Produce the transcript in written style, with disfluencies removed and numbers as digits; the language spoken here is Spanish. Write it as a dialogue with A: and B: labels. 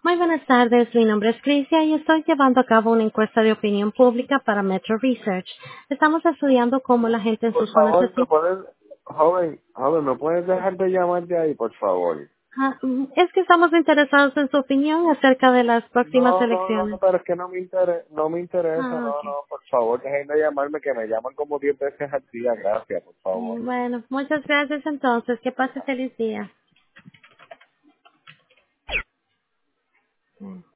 A: Muy buenas tardes, mi nombre es Crisia y estoy llevando a cabo una encuesta de opinión pública para Metro Research. Estamos estudiando cómo la gente en
B: Por
A: su zona se
B: favor, ¿me
A: siente.
B: puedes, joven, ¿me puedes dejar de llamar de ahí, por favor?
A: Es que estamos interesados en su opinión acerca de las próximas
B: No,
A: elecciones.
B: pero es que no me interesa,
A: Ah, ok.
B: por favor, dejen de llamarme, que me llaman como 10 veces al día, gracias, por favor.
A: Bueno, muchas gracias entonces. Que pase feliz día.